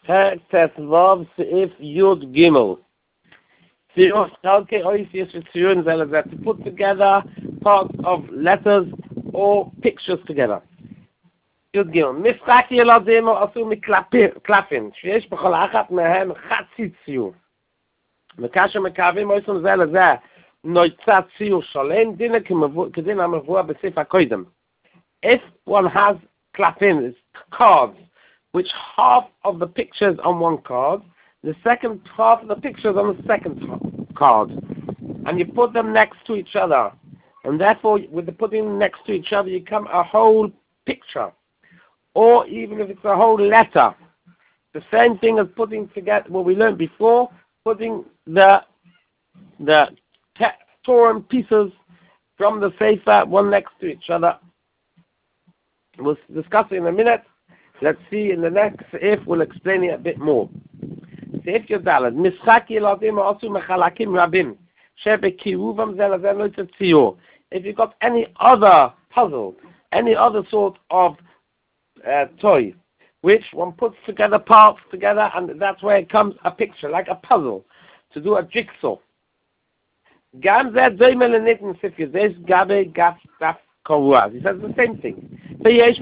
Tes Vav Seif Yud Gimel. Tziyur Chalkei Oisius Tziyun Zelazet, to put together parts of letters or pictures together. Yud Gimel. Misraki Eladim Asu Miklafin. Sheyesh B'chol Achat Mehem Chatzi Tziyur. Mekasher Mekavim Oisum Zelazet. Noitzat Tziyur Sholem Dina Kedin HaMavua B'Seif HaKoidem. If one has klafin, cards, which half of the pictures on one card, the second half of the pictures on the second card, and you put them next to each other, and therefore with the putting them next to each other you come a whole picture, or even if it's a whole letter, the same thing as putting together what we learned before, putting the torn pieces from the sefer one next to each other. We'll discuss it in a minute. Let's see in the next if we'll explain it a bit more. Seif Yodalad. Mischak Yeladim Asu Mechalakim Rabim. Shebekiruvam Zelazen Loitzat Tziyur. If you've got any other puzzle, any other sort of toy, which one puts together parts together, and that's where it comes a picture, like a puzzle, to do a jigsaw. Gam Zed Zoymel Nitten Sif Yodesh Gabe Gaf Daf. He says the same thing. He says,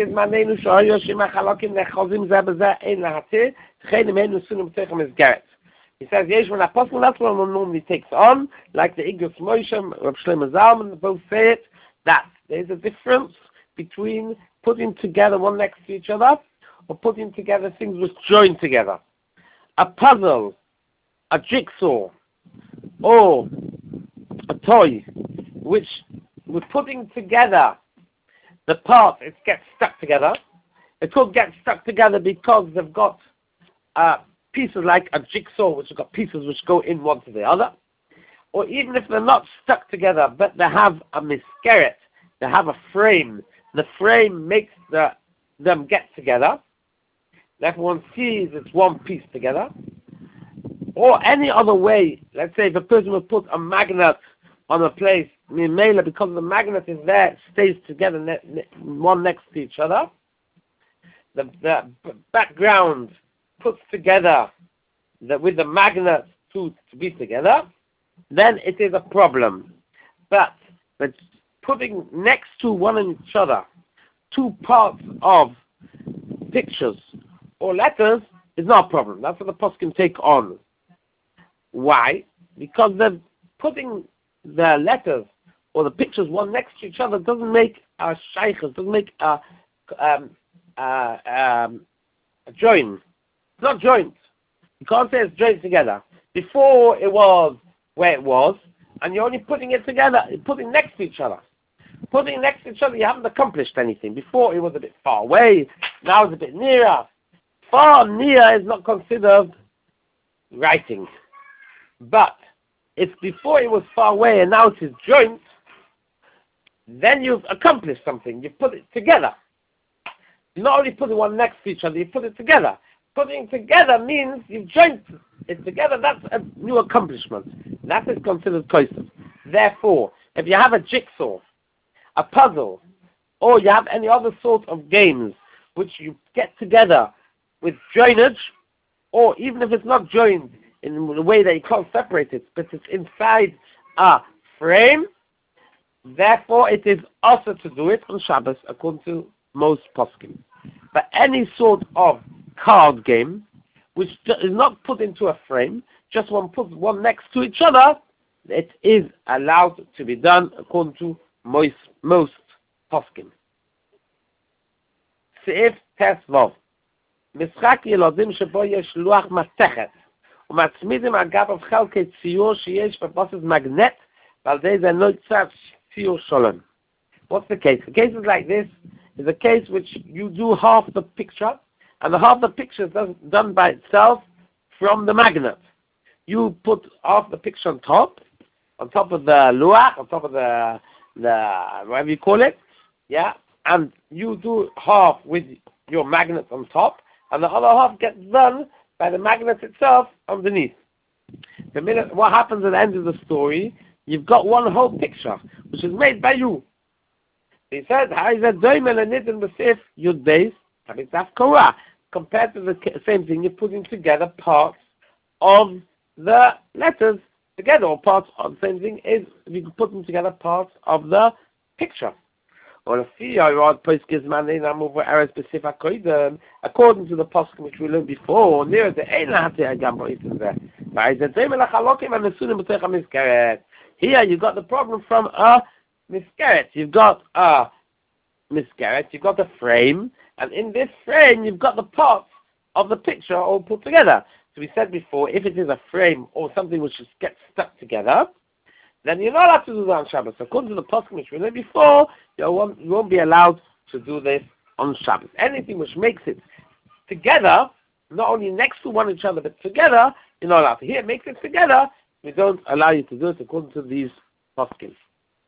yes, when apostle, that's what one normally takes on, like the Igros Moshe, Rav Shlomo Zalman, both say it, that there's a difference between putting together one next to each other or putting together things which join together. A puzzle, a jigsaw, or a toy, which we're putting together the parts, it gets stuck together. It could get stuck together because they've got pieces like a jigsaw, which have got pieces which go in one to the other. Or even if they're not stuck together, but they have a miskeret, they have a frame. The frame makes them get together. That one sees it's one piece together. Or any other way, let's say if a person would put a magnet on a place, because the magnet is there, it stays together, one next to each other. The background puts together with the magnet to be together, then it is a problem. But putting next to one and each other two parts of pictures or letters is not a problem. That's what the post can take on. Why? Because they're putting the letters or the pictures one next to each other doesn't make a shaykhs, doesn't make a join. It's not joint. You can't say it's joined together. Before it was where it was, and you're only putting it together, putting next to each other. Putting next to each other, you haven't accomplished anything. Before it was a bit far away, now it's a bit nearer. Far near is not considered writing. But if before it was far away and now it is joint, then you've accomplished something. You put it together. You not only put it one next to each other, you put it together. Putting together means you've joined it together. That's a new accomplishment. That is considered kosev. Therefore, if you have a jigsaw, a puzzle, or you have any other sort of games which you get together with joinage, or even if it's not joined in the way that you can't separate it, but it's inside a frame, therefore it is also to do it on Shabbos according to most poskim. But any sort of card game which is not put into a frame, just one put one next to each other, it is allowed to be done according to most poskim. Seif Tes Vav. משחק ילדים שבו יש לוח מתכת ומצמידים אגביו חלקי ציור שיש בבסיס מגנט ועל ידי זה נוצר ציור שלם. What's the case? The case is like this. Is a case which you do half the picture and the half the picture is done by itself from the magnet. You put half the picture on top of the luach, on top of the whatever you call it, yeah, and you do half with your magnet on top, and the other half gets done by the magnet itself underneath. The minute what happens at the end of the story, you've got one whole picture, which is made by you. He said, "How is that doimel and nitten b'sif yud beis? It's afkora. compared to the same thing, you're putting together parts of the letters together, or parts of the same thing is if you put them together, parts of the picture. Or according to the poskim which we learned before, near the here you got the problem from a miskeret. You've got a miskeret, you've got the frame, and in this frame you've got the parts of the picture all put together. So we said before, if it is a frame or something which just gets stuck together, then you're not allowed to do that on Shabbos. According to the poskim which we learned before, you won't be allowed to do this on Shabbos. Anything which makes it together, not only next to one each other, but together, you're not allowed to. Here, it makes it together, we don't allow you to do it according to these poskim.